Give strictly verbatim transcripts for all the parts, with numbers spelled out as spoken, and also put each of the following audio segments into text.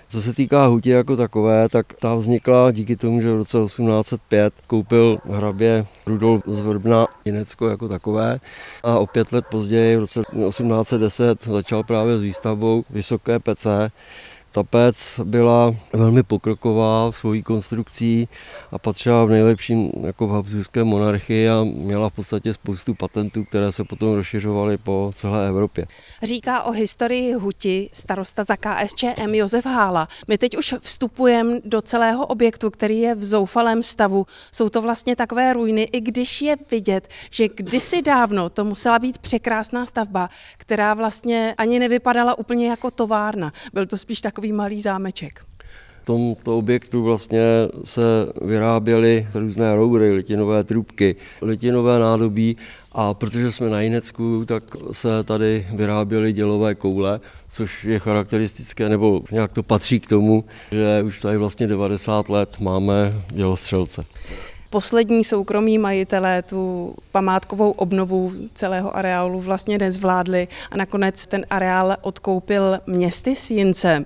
Co se týká hutě jako takové, tak ta vznikla díky tomu, že v roce osmnáct set pět koupil hrabě Rudolf z Vrbna Jinecko jako takové a o pět let později v roce osmnáct set deset začal právě s výstavbou Vysoké pece. Ta pec byla velmi pokroková v svojí konstrukcí a patřila v nejlepším jako v habsburské monarchii a měla v podstatě spoustu patentů, které se potom rozšiřovaly po celé Evropě. Říká o historii huti starosta za K S Č M Josef Hála. My teď už vstupujeme do celého objektu, který je v zoufalém stavu. Jsou to vlastně takové ruiny, i když je vidět, že kdysi dávno to musela být překrásná stavba, která vlastně ani nevypadala úplně jako továrna. Byl to spíš takový malý zámeček. V tomto objektu vlastně se vyráběly různé roury, litinové trubky, litinové nádobí a protože jsme na Jinecku, tak se tady vyráběly dělové koule, což je charakteristické, nebo nějak to patří k tomu, že už tady vlastně devadesát let máme dělostřelce. Poslední soukromí majitelé tu památkovou obnovu celého areálu vlastně nezvládli a nakonec ten areál odkoupil Městys Jince.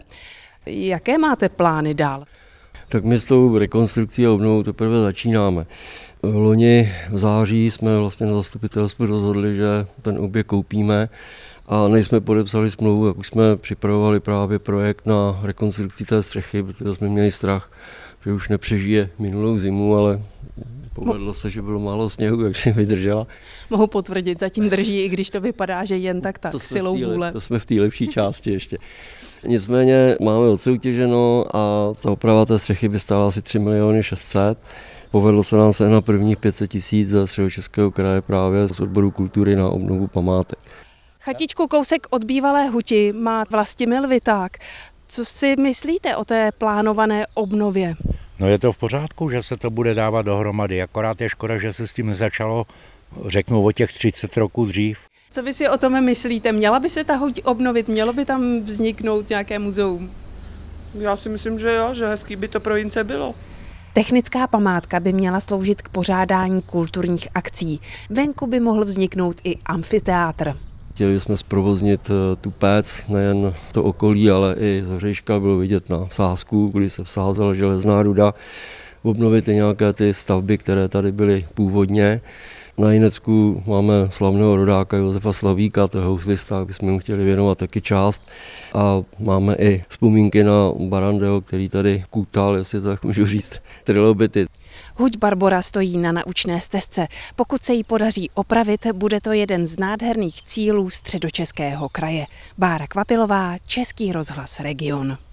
Jaké máte plány dál? Tak my s tou rekonstrukcí a obnovou teprve začínáme. V loni v září jsme vlastně na zastupitelstvu rozhodli, že ten objekt koupíme a než jsme podepsali smlouvu, jak už jsme připravovali právě projekt na rekonstrukci té střechy, protože jsme měli strach, že už nepřežije minulou zimu, ale povedlo se, že bylo málo sněhu, takže vydržela. Mohu potvrdit, zatím drží, i když to vypadá, že jen tak tak, silou vůle. To jsme v té lepší části ještě. Nicméně máme odsoutěženo a ta oprava té střechy by stála asi tři miliony šest set. Povedlo se nám se na prvních pět set tisíc ze Středočeského kraje právě z odboru kultury na obnovu památek. Chatičku kousek od bývalé huti má Vlastimil Viták. Co si myslíte o té plánované obnově? No je to v pořádku, že se to bude dávat dohromady, akorát je škoda, že se s tím nezačalo, řeknu, o těch třicet roků dřív. Co vy si o tom myslíte? Měla by se ta huť obnovit? Mělo by tam vzniknout nějaké muzeum? Já si myslím, že jo, že hezký by to pro Jince bylo. Technická památka by měla sloužit k pořádání kulturních akcí. Venku by mohl vzniknout i amfiteátr. Chtěli jsme zprovoznit tu pec, nejen to okolí, ale i z Hřejška bylo vidět na sázku, kdy se vsázela železná ruda, obnovit i nějaké ty stavby, které tady byly původně. Na Jinecku máme slavného rodáka Josefa Slavíka, to je houslista, bychom mu chtěli věnovat taky část. A máme i vzpomínky na Barandeho, který tady kutal, jestli tak můžu říct, trilobity. Huť Barbora stojí na naučné stezce. Pokud se jí podaří opravit, bude to jeden z nádherných cílů Středočeského kraje. Bára Kvapilová, Český rozhlas Region.